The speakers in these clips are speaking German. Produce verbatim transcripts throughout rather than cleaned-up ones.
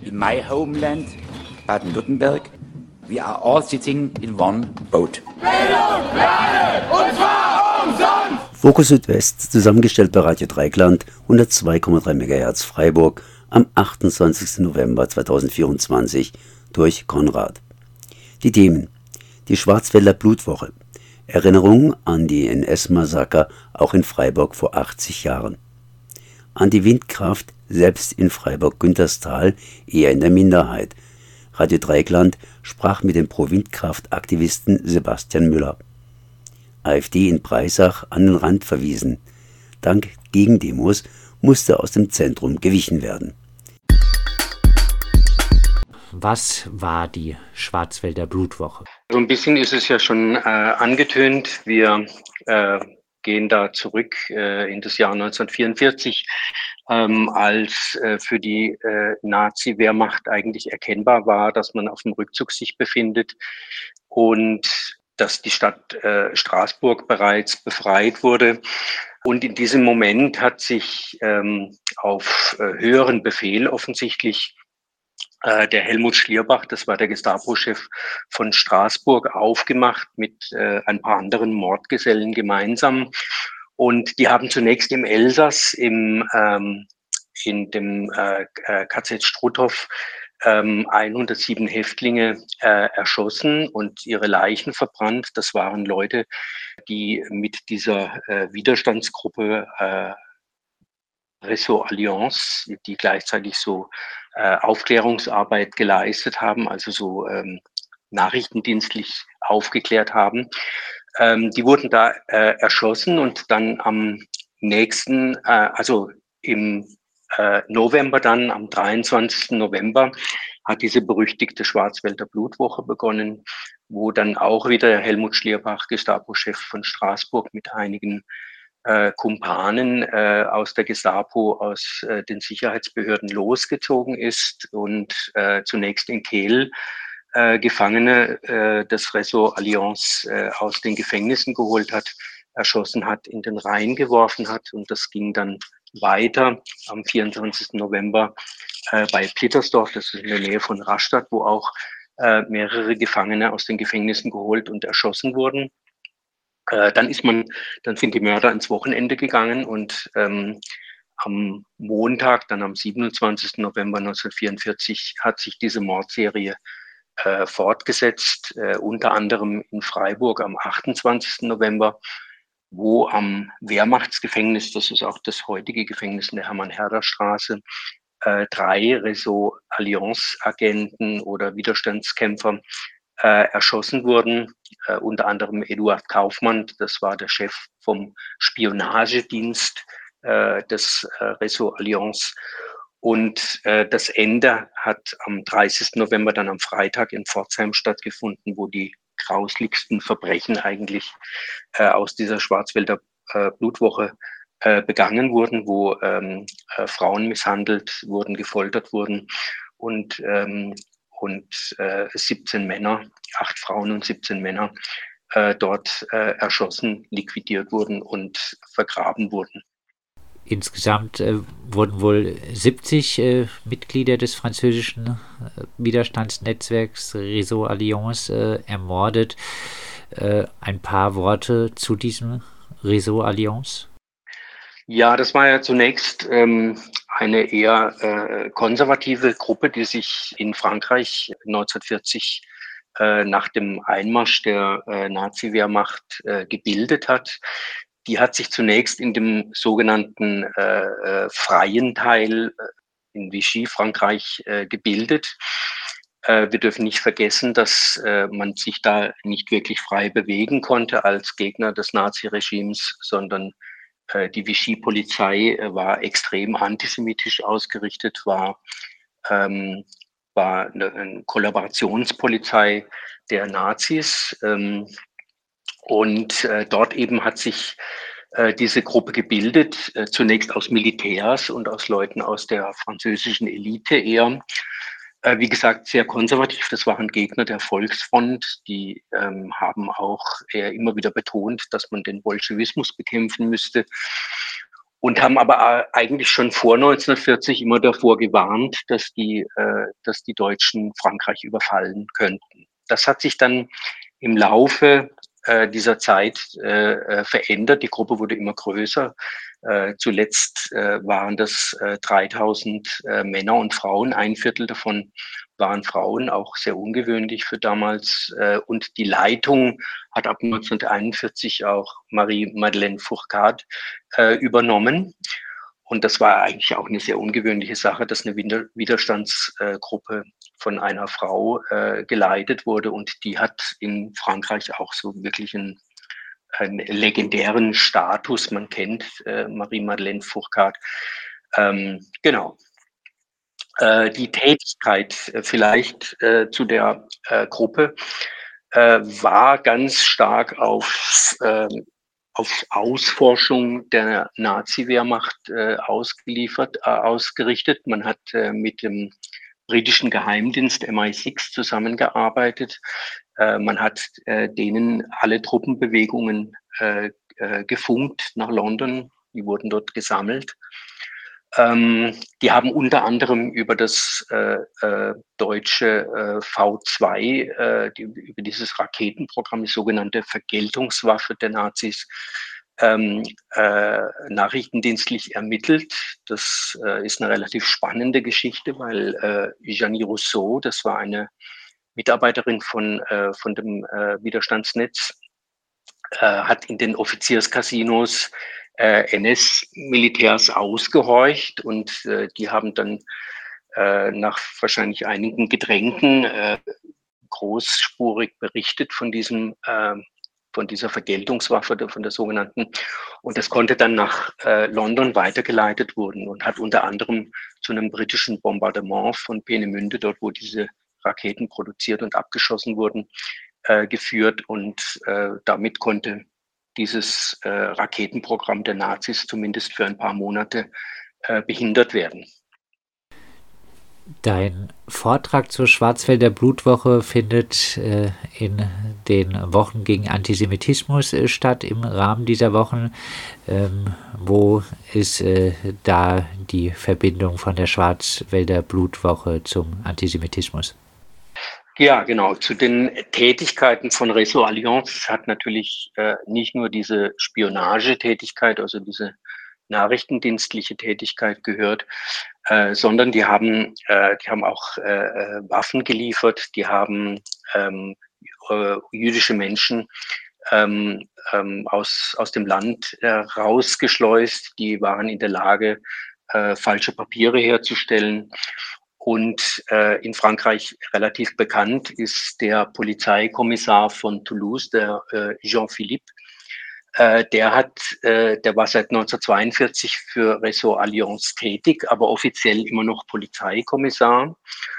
in my homeland, Baden-Württemberg, we are all sitting in one boat. Bildung, Lernen, und zwar umsonst! Fokus Südwest, zusammengestellt bei Radio Dreieckland, hundertzwei Komma drei Megahertz Freiburg, am achtundzwanzigsten November zweitausendvierundzwanzig durch Konrad. Die Themen: die Schwarzwälder Blutwoche, Erinnerung an die N S-Massaker auch in Freiburg vor achtzig Jahren. An die Windkraft, selbst in Freiburg-Günterstal eher in der Minderheit. Radio Dreieckland sprach mit dem Pro-Windkraft-Aktivisten Sebastian Müller. AfD in Breisach an den Rand verwiesen. Dank Gegendemos musste aus dem Zentrum gewichen werden. Was war die Schwarzwälder Blutwoche? So ein bisschen ist es ja schon äh, angetönt. Wir äh, gehen da zurück äh, in das Jahr neunzehnhundertvierundvierzig, ähm, als äh, für die äh, Nazi-Wehrmacht eigentlich erkennbar war, dass man auf dem Rückzug sich befindet und dass die Stadt äh, Straßburg bereits befreit wurde. Und in diesem Moment hat sich ähm, auf äh, höheren Befehl offensichtlich äh, der Helmut Schlierbach, das war der Gestapo-Chef von Straßburg, aufgemacht mit äh, ein paar anderen Mordgesellen gemeinsam. Und die haben zunächst im Elsass, im, ähm, in dem äh, K Z Struthof, ähm, hundertsieben Häftlinge äh, erschossen und ihre Leichen verbrannt. Das waren Leute, die mit dieser äh, Widerstandsgruppe äh, Réseau Alliance, die gleichzeitig so äh, Aufklärungsarbeit geleistet haben, also so ähm, nachrichtendienstlich aufgeklärt haben. Ähm, die wurden da äh, erschossen und dann am nächsten, äh, also im äh, November dann, am dreiundzwanzigsten November, hat diese berüchtigte Schwarzwälder Blutwoche begonnen, wo dann auch wieder Helmut Schlierbach, Gestapo-Chef von Straßburg, mit einigen äh, Kumpanen äh, aus der Gestapo, aus äh, den Sicherheitsbehörden losgezogen ist und äh, zunächst in Kehl äh, Gefangene äh, des Réseau Alliance äh, aus den Gefängnissen geholt hat, erschossen hat, in den Rhein geworfen hat. Und das ging dann weiter am vierundzwanzigsten November äh, bei Plittersdorf, das ist in der Nähe von Rastatt, wo auch äh, mehrere Gefangene aus den Gefängnissen geholt und erschossen wurden. Äh, dann ist man, dann sind die Mörder ins Wochenende gegangen und ähm, am Montag, dann am siebenundzwanzigsten November neunzehnhundertvierundvierzig, hat sich diese Mordserie äh, fortgesetzt, äh, unter anderem in Freiburg am achtundzwanzigsten November, wo am Wehrmachtsgefängnis, das ist auch das heutige Gefängnis in der Hermann-Herder-Straße, äh, drei Réseau Alliance-Agenten oder Widerstandskämpfer äh, erschossen wurden, äh, unter anderem Eduard Kaufmann, das war der Chef vom Spionagedienst äh, des äh, Réseau Alliance. Und äh, das Ende hat am dreißigsten November, dann am Freitag in Pforzheim stattgefunden, wo die grauslichsten Verbrechen eigentlich äh, aus dieser Schwarzwälder äh, Blutwoche äh, begangen wurden, wo ähm, äh, Frauen misshandelt wurden, gefoltert wurden und ähm, und äh, siebzehn Männer, acht Frauen und siebzehn Männer äh, dort äh, erschossen, liquidiert wurden und vergraben wurden. Insgesamt äh, wurden wohl siebzig äh, Mitglieder des französischen äh, Widerstandsnetzwerks Réseau Alliance äh, ermordet. Äh, ein paar Worte zu diesem Réseau Alliance? Ja, das war ja zunächst ähm, eine eher äh, konservative Gruppe, die sich in Frankreich neunzehnhundertvierzig äh, nach dem Einmarsch der äh, Nazi-Wehrmacht äh, gebildet hat. Die hat sich zunächst in dem sogenannten äh, äh, freien Teil äh, in Vichy, Frankreich, äh, gebildet. Äh, wir dürfen nicht vergessen, dass äh, man sich da nicht wirklich frei bewegen konnte als Gegner des Naziregimes, sondern äh, die Vichy-Polizei äh, war extrem antisemitisch ausgerichtet, war, ähm, war eine, eine Kollaborationspolizei der Nazis. Ähm, Und äh, dort eben hat sich äh, diese Gruppe gebildet, äh, zunächst aus Militärs und aus Leuten aus der französischen Elite eher. Äh, wie gesagt, sehr konservativ. Das waren Gegner der Volksfront. Die ähm, haben auch eher immer wieder betont, dass man den Bolschewismus bekämpfen müsste. und haben aber eigentlich schon vor neunzehnhundertvierzig immer davor gewarnt, dass die, äh, dass die Deutschen Frankreich überfallen könnten. Das hat sich dann im Laufe äh, dieser Zeit äh, verändert. Die Gruppe wurde immer größer. Äh, zuletzt äh, waren das äh, dreitausend äh, Männer und Frauen. Ein Viertel davon waren Frauen, auch sehr ungewöhnlich für damals. Äh, und die Leitung hat ab neunzehnhunderteinundvierzig auch Marie-Madeleine Fourcade äh, übernommen. Und das war eigentlich auch eine sehr ungewöhnliche Sache, dass eine Widerstandsgruppe von einer Frau äh, geleitet wurde. Und die hat in Frankreich auch so wirklich einen, einen legendären Status. Man kennt äh, Marie-Madeleine Fourcade. Ähm, genau. Äh, die Tätigkeit äh, vielleicht äh, zu der äh, Gruppe äh, war ganz stark auf äh, auf Ausforschung der Nazi-Wehrmacht äh, ausgeliefert, äh, ausgerichtet. Man hat äh, mit dem britischen Geheimdienst M I sechs zusammengearbeitet. Äh, man hat äh, denen alle Truppenbewegungen äh, äh, gefunkt nach London. Die wurden dort gesammelt. Ähm, die haben unter anderem über das äh, äh, deutsche äh, V zwei, äh, die, über dieses Raketenprogramm, die sogenannte Vergeltungswaffe der Nazis, ähm, äh, nachrichtendienstlich ermittelt. Das äh, ist eine relativ spannende Geschichte, weil äh, Jeannie Rousseau, das war eine Mitarbeiterin von, äh, von dem äh, Widerstandsnetz, äh, hat in den Offizierscasinos Äh, N S-Militärs ausgehorcht und äh, die haben dann äh, nach wahrscheinlich einigen Getränken äh, großspurig berichtet von diesem äh, von dieser Vergeltungswaffe, von der sogenannten. Und das konnte dann nach äh, London weitergeleitet wurden und hat unter anderem zu einem britischen Bombardement von Peenemünde, dort wo diese Raketen produziert und abgeschossen wurden, äh, geführt. Und äh, damit konnte dieses äh, Raketenprogramm der Nazis zumindest für ein paar Monate äh, behindert werden. Dein Vortrag zur Schwarzwälder Blutwoche findet äh, in den Wochen gegen Antisemitismus äh, statt. Im Rahmen dieser Wochen, ähm, wo ist äh, da die Verbindung von der Schwarzwälder Blutwoche zum Antisemitismus? Ja, genau. Zu den Tätigkeiten von Réseau Alliance hat natürlich äh, nicht nur diese Spionagetätigkeit, also diese nachrichtendienstliche Tätigkeit gehört, äh, sondern die haben, äh, die haben auch äh, Waffen geliefert, die haben ähm, äh, jüdische Menschen ähm, ähm, aus, aus dem Land äh, rausgeschleust, die waren in der Lage, äh, falsche Papiere herzustellen. Und äh, in Frankreich relativ bekannt ist der Polizeikommissar von Toulouse, der äh, Jean Philippe. Äh, der hat, äh, der war seit neunzehnhundertzweiundvierzig für Réseau Alliance tätig, aber offiziell immer noch Polizeikommissar.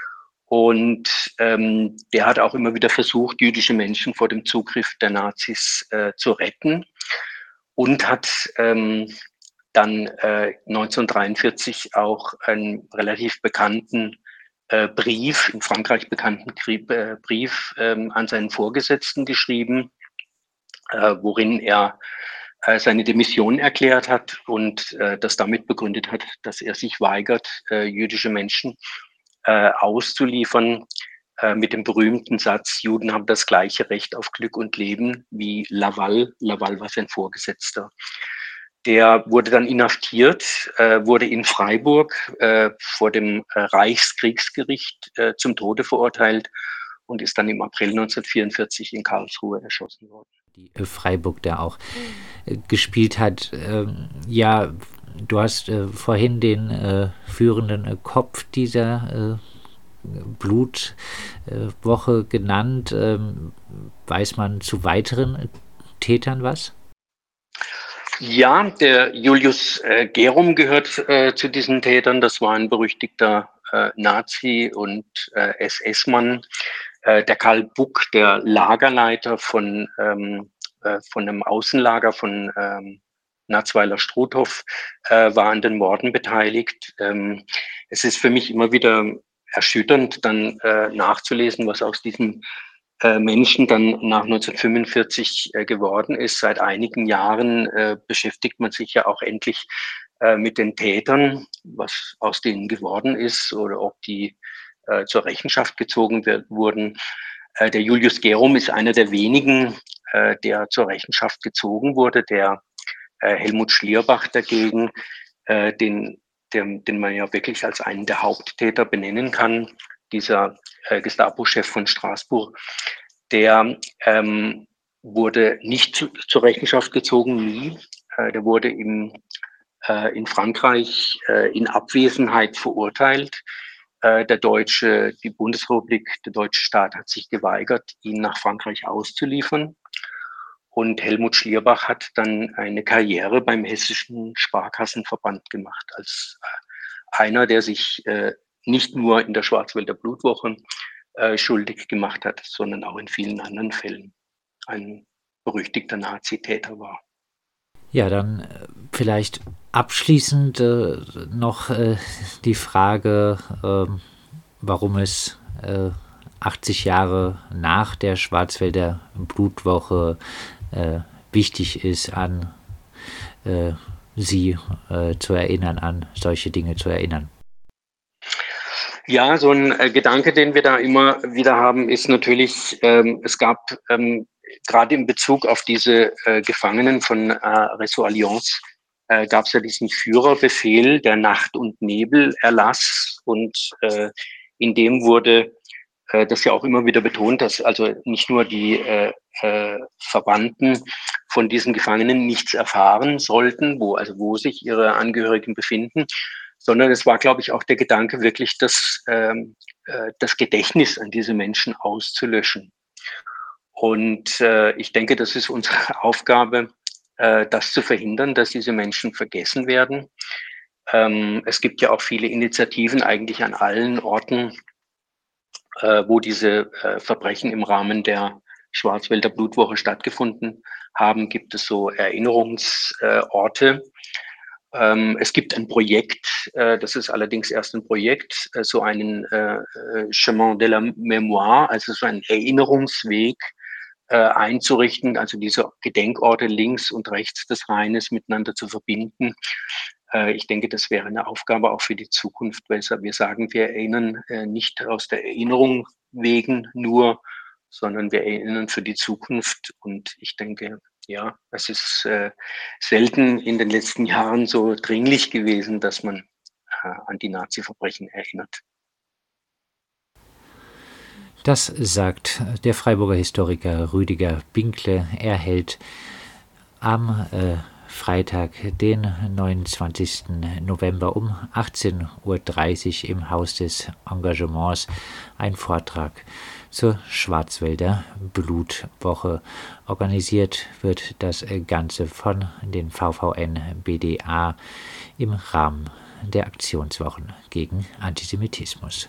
Und ähm, der hat auch immer wieder versucht, jüdische Menschen vor dem Zugriff der Nazis äh, zu retten und hat ähm, dann äh, neunzehnhundertdreiundvierzig auch einen relativ bekannten äh, Brief, in Frankreich bekannten Krieg, äh, Brief ähm, an seinen Vorgesetzten geschrieben, äh, worin er äh, seine Demission erklärt hat und äh, das damit begründet hat, dass er sich weigert, äh, jüdische Menschen äh, auszuliefern, äh, mit dem berühmten Satz, Juden haben das gleiche Recht auf Glück und Leben wie Laval. Laval war sein Vorgesetzter. Der wurde dann inhaftiert, äh, wurde in Freiburg äh, vor dem äh, Reichskriegsgericht äh, zum Tode verurteilt und ist dann im April neunzehnhundertvierundvierzig in Karlsruhe erschossen worden. Die äh, Freiburg da auch äh, gespielt hat. Ähm, ja, du hast äh, vorhin den äh, führenden äh, Kopf dieser äh, Blutwoche äh, genannt. Ähm, weiß man zu weiteren Tätern was? Ja, der Julius äh, Gerum gehört äh, zu diesen Tätern. Das war ein berüchtigter äh, Nazi und äh, S S-Mann. Äh, der Karl Buck, der Lagerleiter von, ähm, äh, von einem Außenlager von ähm, Natzweiler-Struthof, äh, war an den Morden beteiligt. Ähm, es ist für mich immer wieder erschütternd, dann äh, nachzulesen, was aus diesem Menschen dann nach neunzehnhundertfünfundvierzig äh, geworden ist. Seit einigen Jahren äh, beschäftigt man sich ja auch endlich äh, mit den Tätern, was aus denen geworden ist oder ob die äh, zur Rechenschaft gezogen wird, wurden. Äh, der Julius Gerum ist einer der wenigen, äh, der zur Rechenschaft gezogen wurde. Der äh, Helmut Schlierbach dagegen, äh, den, den, den man ja wirklich als einen der Haupttäter benennen kann, dieser äh, Gestapo-Chef von Straßburg, der ähm, wurde nicht zu, zur Rechenschaft gezogen, nie. Äh, der wurde im, äh, in Frankreich äh, in Abwesenheit verurteilt. Äh, der deutsche, die Bundesrepublik, der deutsche Staat hat sich geweigert, ihn nach Frankreich auszuliefern. Und Helmut Schlierbach hat dann eine Karriere beim Hessischen Sparkassenverband gemacht, als einer, der sich äh, nicht nur in der Schwarzwälder Blutwoche äh, schuldig gemacht hat, sondern auch in vielen anderen Fällen ein berüchtigter Nazitäter war. Ja, dann vielleicht abschließend äh, noch äh, die Frage, äh, warum es äh, achtzig Jahre nach der Schwarzwälder Blutwoche äh, wichtig ist, an äh, Sie äh, zu erinnern, an solche Dinge zu erinnern. Ja, so ein äh, Gedanke, den wir da immer wieder haben, ist natürlich, ähm, es gab ähm, gerade in Bezug auf diese äh, Gefangenen von äh, Réseau Alliance, äh, gab es ja diesen Führerbefehl, der Nacht- und Nebelerlass, und äh, in dem wurde äh, das ja auch immer wieder betont, dass also nicht nur die äh, äh, Verwandten von diesen Gefangenen nichts erfahren sollten, wo also wo sich ihre Angehörigen befinden, sondern es war, glaube ich, auch der Gedanke, wirklich das, ähm, äh, das Gedächtnis an diese Menschen auszulöschen. Und äh, ich denke, das ist unsere Aufgabe, äh, das zu verhindern, dass diese Menschen vergessen werden. Ähm, es gibt ja auch viele Initiativen eigentlich an allen Orten, äh, wo diese äh, Verbrechen im Rahmen der Schwarzwälder Blutwoche stattgefunden haben, gibt es so Erinnerungsorte. Ähm, es gibt ein Projekt, äh, das ist allerdings erst ein Projekt, äh, so einen äh, Chemin de la Mémoire, also so einen Erinnerungsweg äh, einzurichten, also diese Gedenkorte links und rechts des Rheines miteinander zu verbinden. Äh, ich denke, das wäre eine Aufgabe auch für die Zukunft, weil wir sagen, wir erinnern äh, nicht aus der Erinnerung wegen nur, sondern wir erinnern für die Zukunft. Und ich denke, ja, es ist äh, selten in den letzten Jahren so dringlich gewesen, dass man äh, an die Nazi-Verbrechen erinnert. Das sagt der Freiburger Historiker Rüdiger Binkle. Er hält am äh, Freitag, den neunundzwanzigsten November um achtzehn Uhr dreißig im Haus des Engagements einen Vortrag zur Schwarzwälder Blutwoche. Organisiert wird das Ganze von den V V N B D A im Rahmen der Aktionswochen gegen Antisemitismus.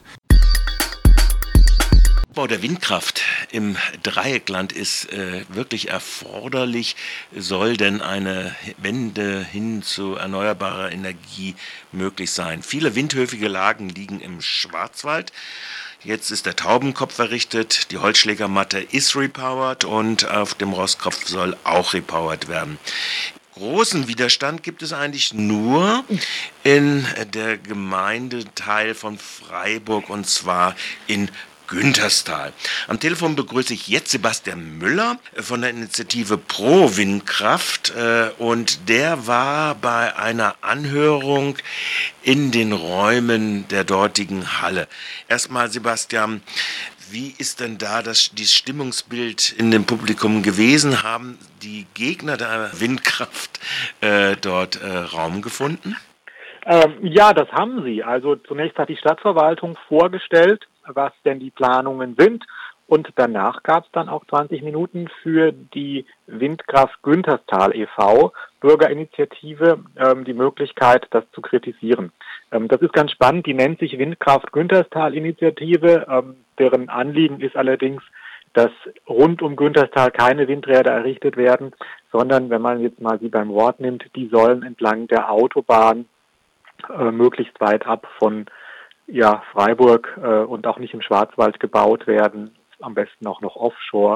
Bau der Windkraft im Dreieckland ist äh, wirklich erforderlich. Soll denn eine Wende hin zu erneuerbarer Energie möglich sein? Viele windhöfige Lagen liegen im Schwarzwald. Jetzt ist der Taubenkopf errichtet, die Holzschlägermatte ist repowered und auf dem Rostkopf soll auch repowered werden. Großen Widerstand gibt es eigentlich nur in der Gemeindeteil von Freiburg, und zwar in Günterstal. Am Telefon begrüße ich jetzt Sebastian Müller von der Initiative Pro Windkraft, und der war bei einer Anhörung in den Räumen der dortigen Halle. Erstmal, Sebastian, wie ist denn da das, das Stimmungsbild in dem Publikum gewesen? Haben die Gegner der Windkraft äh, dort äh, Raum gefunden? Ähm, ja, das haben sie. Also zunächst hat die Stadtverwaltung vorgestellt, was denn die Planungen sind, und danach gab es dann auch zwanzig Minuten für die Windkraft Günterstal e V Bürgerinitiative ähm, die Möglichkeit, das zu kritisieren. Ähm, das ist ganz spannend, die nennt sich Windkraft Günterstal Initiative, ähm, deren Anliegen ist allerdings, dass rund um Günterstal keine Windräder errichtet werden, sondern, wenn man jetzt mal sie beim Wort nimmt, die sollen entlang der Autobahn äh, möglichst weit ab von ja, Freiburg äh, und auch nicht im Schwarzwald gebaut werden, am besten auch noch offshore,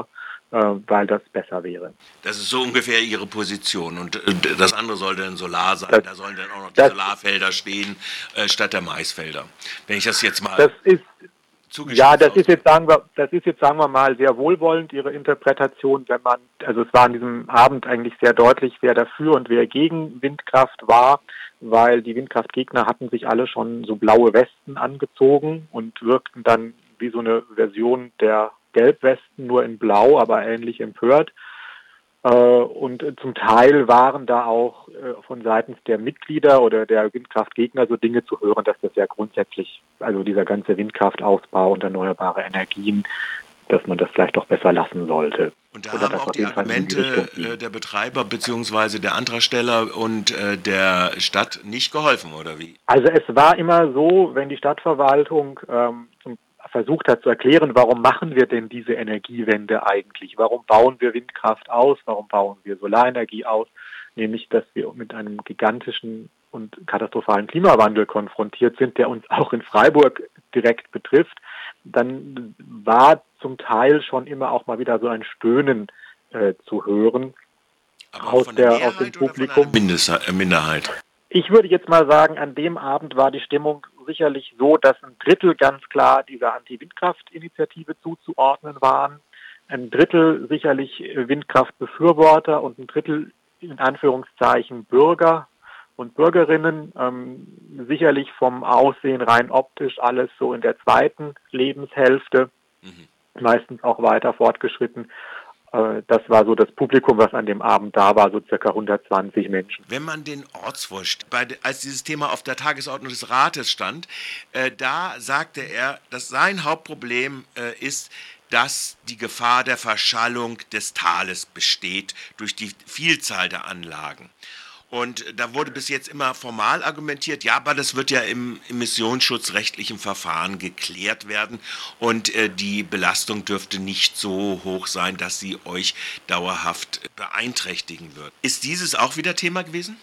äh, weil das besser wäre. Das ist so ungefähr Ihre Position. Und äh, das andere soll dann Solar sein. Das, da sollen dann auch noch die das, Solarfelder stehen, äh, statt der Maisfelder. Wenn ich das jetzt mal... Das ist, ja, das ist jetzt, sagen wir, das ist jetzt, sagen wir mal, sehr wohlwollend, Ihre Interpretation, wenn man, also es war an diesem Abend eigentlich sehr deutlich, wer dafür und wer gegen Windkraft war, weil die Windkraftgegner hatten sich alle schon so blaue Westen angezogen und wirkten dann wie so eine Version der Gelbwesten, nur in blau, aber ähnlich empört. Und zum Teil waren da auch von seitens der Mitglieder oder der Windkraftgegner so Dinge zu hören, dass das ja grundsätzlich, also dieser ganze Windkraftausbau und erneuerbare Energien, dass man das vielleicht doch besser lassen sollte. Und da oder haben auch die Argumente die der Betreiber bzw. der Antragsteller und äh, der Stadt nicht geholfen, oder wie? Also es war immer so, wenn die Stadtverwaltung ähm, zum versucht hat zu erklären, warum machen wir denn diese Energiewende eigentlich? Warum bauen wir Windkraft aus? Warum bauen wir Solarenergie aus? Nämlich, dass wir mit einem gigantischen und katastrophalen Klimawandel konfrontiert sind, der uns auch in Freiburg direkt betrifft. Dann war zum Teil schon immer auch mal wieder so ein Stöhnen äh, zu hören. Aber aus, von der, der, aus dem Publikum. Mindest, Minderheit. Ich würde jetzt mal sagen, an dem Abend war die Stimmung sicherlich so, dass ein Drittel ganz klar dieser Anti-Windkraft-Initiative zuzuordnen waren, ein Drittel sicherlich Windkraftbefürworter und ein Drittel in Anführungszeichen Bürger und Bürgerinnen, ähm, sicherlich vom Aussehen rein optisch alles so in der zweiten Lebenshälfte, mhm. meistens auch weiter fortgeschritten. Das war so das Publikum, was an dem Abend da war, so circa hundertzwanzig Menschen. Wenn man den Ortswurst, bei, als dieses Thema auf der Tagesordnung des Rates stand, äh, da sagte er, dass sein Hauptproblem äh, ist, dass die Gefahr der Verschallung des Tales besteht durch die Vielzahl der Anlagen. Und da wurde bis jetzt immer formal argumentiert, ja, aber das wird ja im emissionsschutzrechtlichen Verfahren geklärt werden und äh, die Belastung dürfte nicht so hoch sein, dass sie euch dauerhaft beeinträchtigen wird. Ist dieses auch wieder Thema gewesen?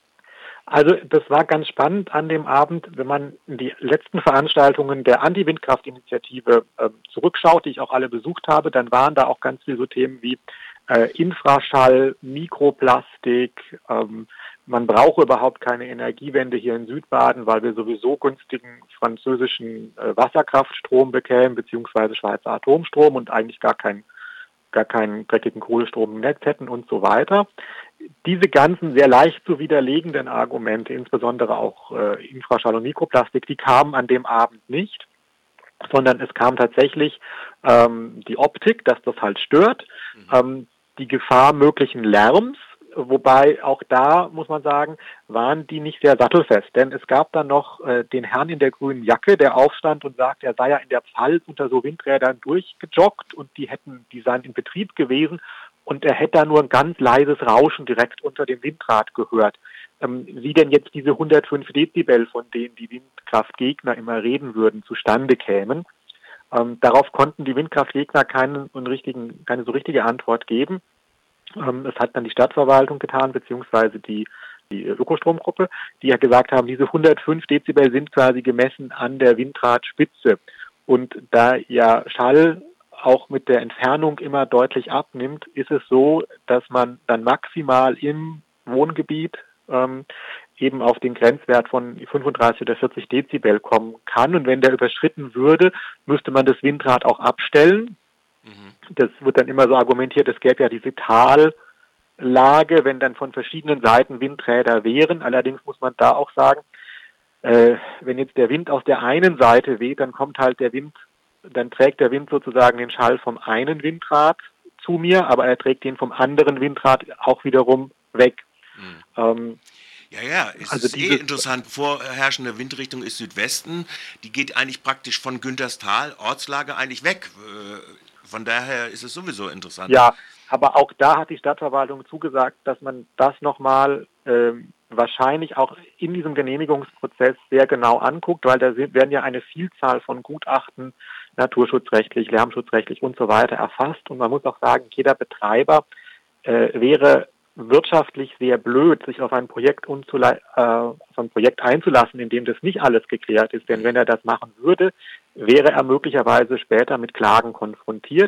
Also das war ganz spannend an dem Abend, wenn man die letzten Veranstaltungen der Anti-Windkraft-Initiative äh, zurückschaut, die ich auch alle besucht habe, dann waren da auch ganz viele so Themen wie Äh, Infraschall, Mikroplastik, ähm, man brauche überhaupt keine Energiewende hier in Südbaden, weil wir sowieso günstigen französischen äh, Wasserkraftstrom bekämen, beziehungsweise Schweizer Atomstrom und eigentlich gar keinen gar keinen dreckigen Kohlestrom im Netz hätten und so weiter. Diese ganzen sehr leicht zu widerlegenden Argumente, insbesondere auch äh, Infraschall und Mikroplastik, die kamen an dem Abend nicht, sondern es kam tatsächlich ähm, die Optik, dass das halt stört, mhm. ähm, die Gefahr möglichen Lärms, wobei auch da, muss man sagen, waren die nicht sehr sattelfest, denn es gab dann noch äh, den Herrn in der grünen Jacke, der aufstand und sagt, er sei ja in der Pfalz unter so Windrädern durchgejoggt und die hätten, die seien in Betrieb gewesen und er hätte da nur ein ganz leises Rauschen direkt unter dem Windrad gehört. Ähm, wie denn jetzt diese hundertfünf Dezibel, von denen die Windkraftgegner immer reden würden, zustande kämen. Ähm, darauf konnten die Windkraftgegner keinen, einen richtigen, keine so richtige Antwort geben. Ähm, es hat dann die Stadtverwaltung getan, beziehungsweise die, die Ökostromgruppe, die ja gesagt haben, diese hundertfünf Dezibel sind quasi gemessen an der Windradspitze. Und da ja Schall auch mit der Entfernung immer deutlich abnimmt, ist es so, dass man dann maximal im Wohngebiet ähm, eben auf den Grenzwert von fünfunddreißig oder vierzig Dezibel kommen kann. Und wenn der überschritten würde, müsste man das Windrad auch abstellen. Mhm. Das wird dann immer so argumentiert, es gäbe ja diese Tallage, wenn dann von verschiedenen Seiten Windräder wären. Allerdings muss man da auch sagen, äh, wenn jetzt der Wind aus der einen Seite weht, dann kommt halt der Wind, dann trägt der Wind sozusagen den Schall vom einen Windrad zu mir, aber er trägt den vom anderen Windrad auch wiederum weg. Mhm. Ähm, Ja, ja, es also ist eh interessant. Vorherrschende Windrichtung ist Südwesten. Die geht eigentlich praktisch von Günterstal, Ortslage, eigentlich weg. Von daher ist es sowieso interessant. Ja, aber auch da hat die Stadtverwaltung zugesagt, dass man das nochmal ähm, wahrscheinlich auch in diesem Genehmigungsprozess sehr genau anguckt, weil da werden ja eine Vielzahl von Gutachten naturschutzrechtlich, lärmschutzrechtlich und so weiter erfasst. Und man muss auch sagen, jeder Betreiber äh, wäre wirtschaftlich sehr blöd, sich auf ein Projekt unzule- äh, auf ein Projekt einzulassen, in dem das nicht alles geklärt ist. Denn wenn er das machen würde, wäre er möglicherweise später mit Klagen konfrontiert. Genau.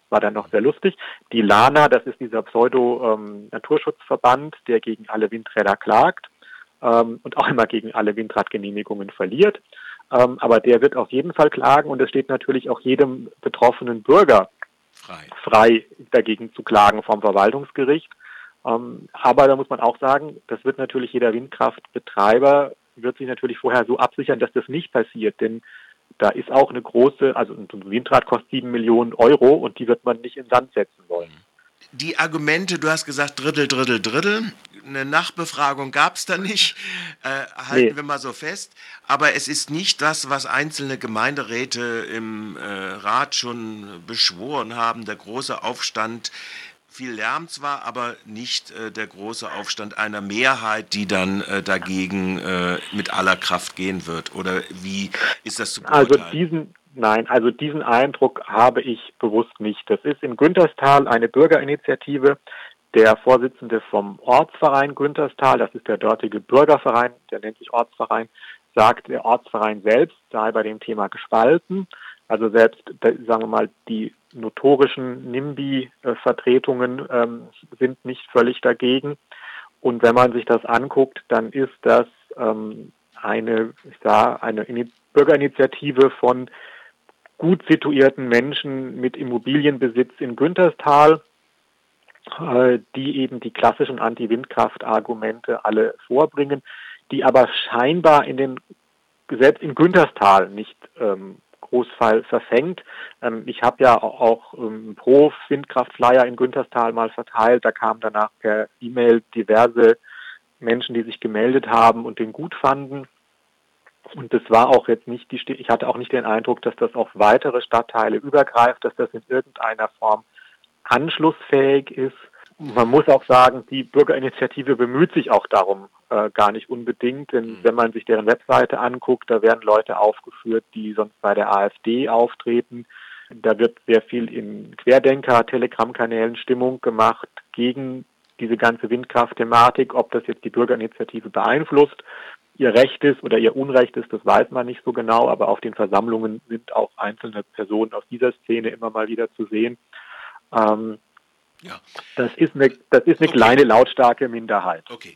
war dann noch sehr lustig. Die Lana, das ist dieser Pseudo-Naturschutzverband, ähm, der gegen alle Windräder klagt ähm, und auch immer gegen alle Windradgenehmigungen verliert. Ähm, aber der wird auf jeden Fall klagen und es steht natürlich auch jedem betroffenen Bürger frei, frei dagegen zu klagen vom Verwaltungsgericht. Ähm, aber da muss man auch sagen, das wird natürlich jeder Windkraftbetreiber, wird sich natürlich vorher so absichern, dass das nicht passiert, denn da ist auch eine große, also ein Windrad kostet sieben Millionen Euro und die wird man nicht in Sand setzen wollen. Die Argumente, du hast gesagt Drittel, Drittel, Drittel, eine Nachbefragung gab es da nicht, äh, halten nee. wir mal so fest, aber es ist nicht das, was einzelne Gemeinderäte im äh, Rat schon beschworen haben, der große Aufstand. Viel Lärm zwar, aber nicht äh, der große Aufstand einer Mehrheit, die dann äh, dagegen äh, mit aller Kraft gehen wird. Oder wie ist das zu beurteilen? Also diesen, nein, also diesen Eindruck habe ich bewusst nicht. Das ist in Günterstal eine Bürgerinitiative. Der Vorsitzende vom Ortsverein Günterstal, das ist der dortige Bürgerverein, der nennt sich Ortsverein, sagt, der Ortsverein selbst sei bei dem Thema gespalten. Also selbst, sagen wir mal, die notorischen NIMBY-Vertretungen ähm, sind nicht völlig dagegen. Und wenn man sich das anguckt, dann ist das ähm, eine, ich sag, eine Bürgerinitiative von gut situierten Menschen mit Immobilienbesitz in Günterstal, äh, die eben die klassischen Anti-Windkraft-Argumente alle vorbringen, die aber scheinbar in den, selbst in Günterstal nicht ähm, Großfall verfängt. Ähm, ich habe ja auch ähm, Pro-Windkraft-Flyer in Günterstal mal verteilt. Da kamen danach per E-Mail diverse Menschen, die sich gemeldet haben und den gut fanden. Und das war auch jetzt nicht die, ich hatte auch nicht den Eindruck, dass das auf weitere Stadtteile übergreift, dass das in irgendeiner Form anschlussfähig ist. Man muss auch sagen, die Bürgerinitiative bemüht sich auch darum, äh, gar nicht unbedingt, denn wenn man sich deren Webseite anguckt, da werden Leute aufgeführt, die sonst bei der AfD auftreten. Da wird sehr viel in Querdenker-Telegram-Kanälen Stimmung gemacht gegen diese ganze Windkraft-Thematik. Ob das jetzt die Bürgerinitiative beeinflusst, ihr Recht ist oder ihr Unrecht ist, das weiß man nicht so genau, aber auf den Versammlungen sind auch einzelne Personen aus dieser Szene immer mal wieder zu sehen. Ähm, Ja. Das ist eine, das ist eine okay. kleine, lautstarke Minderheit. Okay.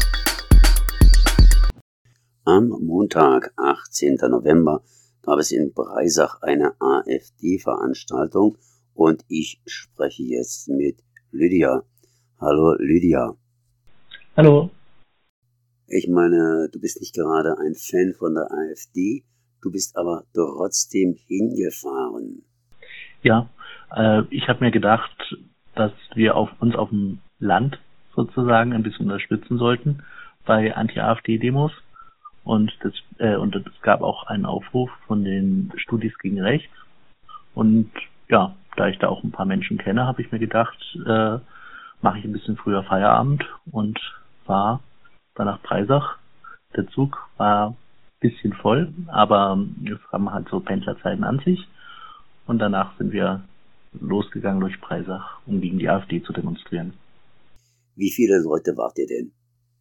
Am Montag, achtzehnten November, gab es in Breisach eine AfD-Veranstaltung und ich spreche jetzt mit Lydia. Hallo Lydia. Hallo. Ich meine, du bist nicht gerade ein Fan von der AfD, du bist aber trotzdem hingefahren. Ja, äh, ich habe mir gedacht, dass wir auf uns auf dem Land sozusagen ein bisschen unterstützen sollten bei Anti-AfD-Demos. Und das äh, und es gab auch einen Aufruf von den Studis gegen Rechts. Und ja, da ich da auch ein paar Menschen kenne, habe ich mir gedacht, äh, mache ich ein bisschen früher Feierabend und fahre dann nach Breisach. Der Zug war ein bisschen voll, aber es haben halt so Pendlerzeiten an sich. Und danach sind wir losgegangen durch Breisach, um gegen die AfD zu demonstrieren. Wie viele Leute wart ihr denn?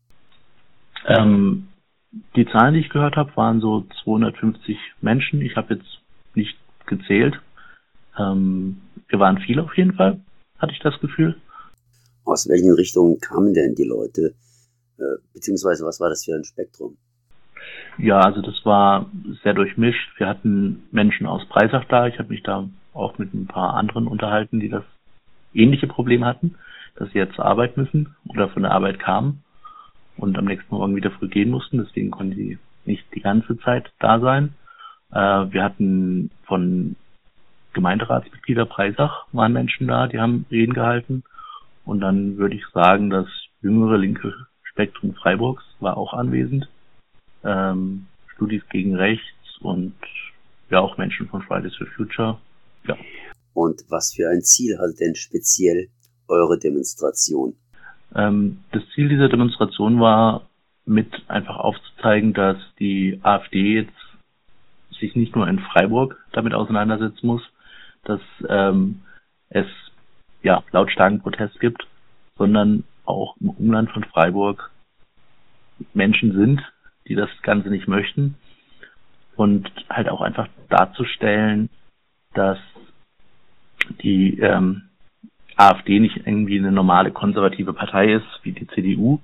Ähm, die Zahlen, die ich gehört habe, waren so zweihundertfünfzig Menschen. Ich habe jetzt nicht gezählt. Ähm, wir waren viele auf jeden Fall, hatte ich das Gefühl. Aus welchen Richtungen kamen denn die Leute? Äh, beziehungsweise was war das für ein Spektrum? Ja, also das war sehr durchmischt. Wir hatten Menschen aus Breisach da. Ich habe mich da auch mit ein paar anderen unterhalten, die das ähnliche Problem hatten, dass sie jetzt zur Arbeit müssen oder von der Arbeit kamen und am nächsten Morgen wieder früh gehen mussten. Deswegen konnten sie nicht die ganze Zeit da sein. Äh, wir hatten von Gemeinderatsmitglieder Breisach waren Menschen da, die haben Reden gehalten. Und dann würde ich sagen, das jüngere linke Spektrum Freiburgs war auch anwesend. Ähm, Studis gegen Rechts und ja auch Menschen von Fridays for Future. Ja. Und was für ein Ziel hatte denn speziell eure Demonstration? Ähm, das Ziel dieser Demonstration war, mit einfach aufzuzeigen, dass die AfD jetzt sich nicht nur in Freiburg damit auseinandersetzen muss, dass ähm, es ja lautstarken Protest gibt, sondern auch im Umland von Freiburg Menschen sind, die das Ganze nicht möchten und halt auch einfach darzustellen, dass die ähm, AfD nicht irgendwie eine normale konservative Partei ist, wie die C D U.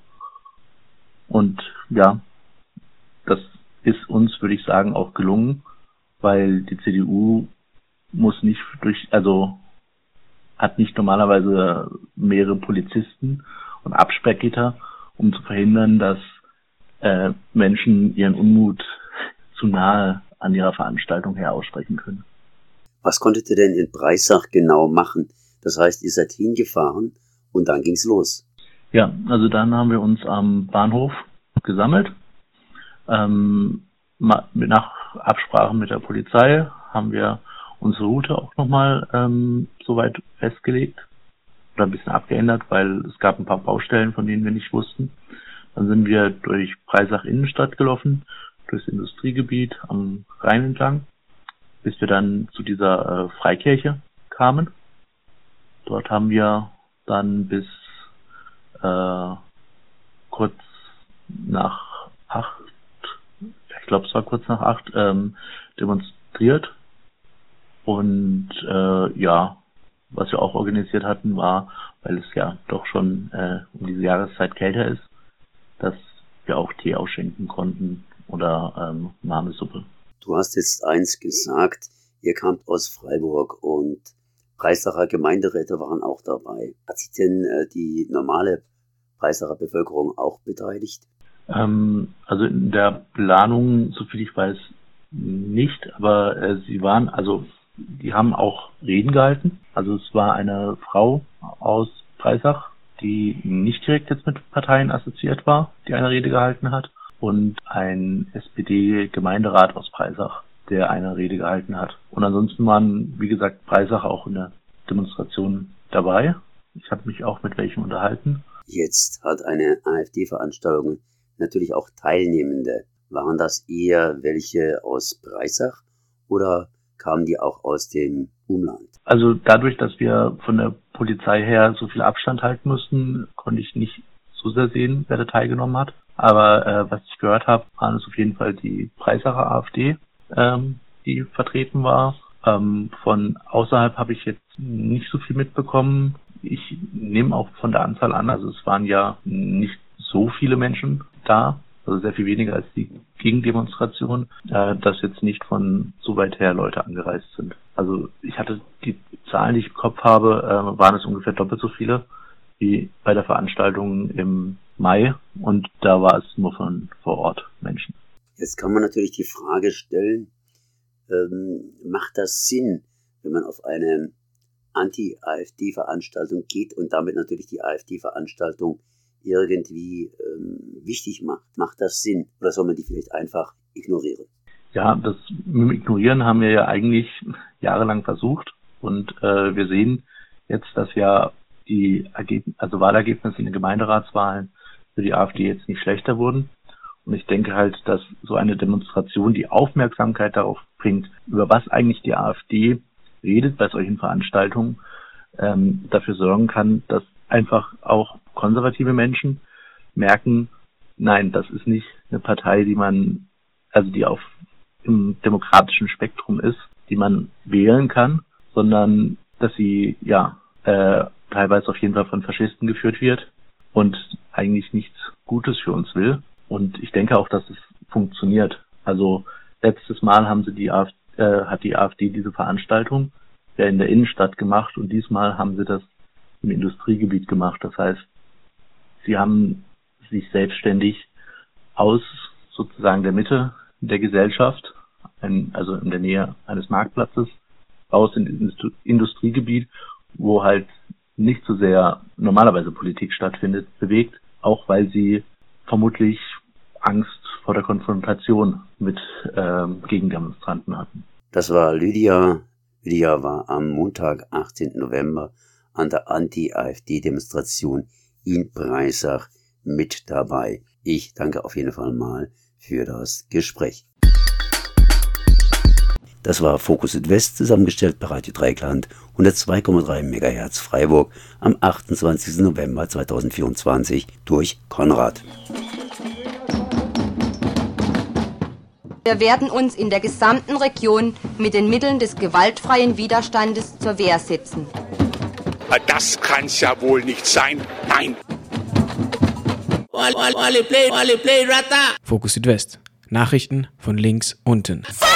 Und ja, das ist uns, würde ich sagen, auch gelungen, weil die C D U muss nicht durch, also hat nicht normalerweise mehrere Polizisten und Absperrgitter, um zu verhindern, dass äh, Menschen ihren Unmut zu nahe an ihrer Veranstaltung her aussprechen können. Was konntet ihr denn in Breisach genau machen? Das heißt, ihr seid hingefahren und dann ging's los. Ja, also dann haben wir uns am Bahnhof gesammelt. Ähm, nach Absprache mit der Polizei haben wir unsere Route auch nochmal ähm, soweit festgelegt oder ein bisschen abgeändert, weil es gab ein paar Baustellen, von denen wir nicht wussten. Dann sind wir durch Breisach Innenstadt gelaufen, durchs Industriegebiet am Rhein entlang, bis wir dann zu dieser äh, Freikirche kamen. Dort haben wir dann bis äh, kurz nach acht, ich glaube es war kurz nach acht, ähm, demonstriert. Und äh, ja, was wir auch organisiert hatten, war, weil es ja doch schon äh, um diese Jahreszeit kälter ist, dass wir auch Tee ausschenken konnten oder ähm, warme Suppe. Du hast jetzt eins gesagt, ihr kamt aus Freiburg und Breisacher Gemeinderäte waren auch dabei. Hat sich denn äh, die normale Breisacher Bevölkerung auch beteiligt? Ähm, also in der Planung, soviel ich weiß, nicht, aber äh, sie waren, also die haben auch Reden gehalten. Also es war eine Frau aus Breisach, die nicht direkt jetzt mit Parteien assoziiert war, die eine Rede gehalten hat. Und ein S P D-Gemeinderat aus Breisach, der eine Rede gehalten hat. Und ansonsten waren, wie gesagt, Breisach auch in der Demonstration dabei. Ich habe mich auch mit welchen unterhalten. Jetzt hat eine AfD-Veranstaltung natürlich auch Teilnehmende. Waren das eher welche aus Breisach oder kamen die auch aus dem Umland? Also dadurch, dass wir von der Polizei her so viel Abstand halten mussten, konnte ich nicht so sehr sehen, wer da teilgenommen hat. Aber äh, was ich gehört habe, waren es auf jeden Fall die Breisacher AfD, ähm, die vertreten war. Ähm, von außerhalb habe ich jetzt nicht so viel mitbekommen. Ich nehme auch von der Anzahl an, also es waren ja nicht so viele Menschen da, also sehr viel weniger als die Gegendemonstration, äh, dass jetzt nicht von so weit her Leute angereist sind. Also ich hatte die Zahlen, die ich im Kopf habe, äh, waren es ungefähr doppelt so viele wie bei der Veranstaltung im Mai und da war es nur von vor Ort Menschen. Jetzt kann man natürlich die Frage stellen, ähm, macht das Sinn, wenn man auf eine Anti-AfD-Veranstaltung geht und damit natürlich die AfD-Veranstaltung irgendwie ähm, wichtig macht? Macht das Sinn oder soll man die vielleicht einfach ignorieren? Ja, das mit dem Ignorieren haben wir ja eigentlich jahrelang versucht und äh, wir sehen jetzt, dass ja die Ergebnisse, also Wahlergebnisse in den Gemeinderatswahlen für die AfD jetzt nicht schlechter wurden. Und ich denke halt, dass so eine Demonstration die Aufmerksamkeit darauf bringt, über was eigentlich die AfD redet bei solchen Veranstaltungen, ähm, dafür sorgen kann, dass einfach auch konservative Menschen merken, nein, das ist nicht eine Partei, die man, also die auf im demokratischen Spektrum ist, die man wählen kann, sondern dass sie ja äh, teilweise auf jeden Fall von Faschisten geführt wird und eigentlich nichts Gutes für uns will. Und ich denke auch, dass es funktioniert. Also letztes Mal haben sie die AfD, äh, hat die AfD diese Veranstaltung ja in der Innenstadt gemacht und diesmal haben sie das im Industriegebiet gemacht. Das heißt, sie haben sich selbstständig aus sozusagen der Mitte der Gesellschaft, ein, also in der Nähe eines Marktplatzes, aus in das Industriegebiet, wo halt nicht so sehr normalerweise Politik stattfindet, bewegt, auch weil sie vermutlich Angst vor der Konfrontation mit ähm, Gegendemonstranten hatten. Das war Lydia. Lydia war am Montag, achtzehnten November, an der Anti-AfD-Demonstration in Breisach mit dabei. Ich danke auf jeden Fall mal für das Gespräch. Das war Fokus Südwest, zusammengestellt bei Radio Dreieckland, hundertzwei Komma drei Megahertz Freiburg am achtundzwanzigsten November zweitausendvierundzwanzig durch Konrad. Wir werden uns in der gesamten Region mit den Mitteln des gewaltfreien Widerstandes zur Wehr setzen. Das kann's ja wohl nicht sein. Nein. Fokus Südwest. Nachrichten von links unten.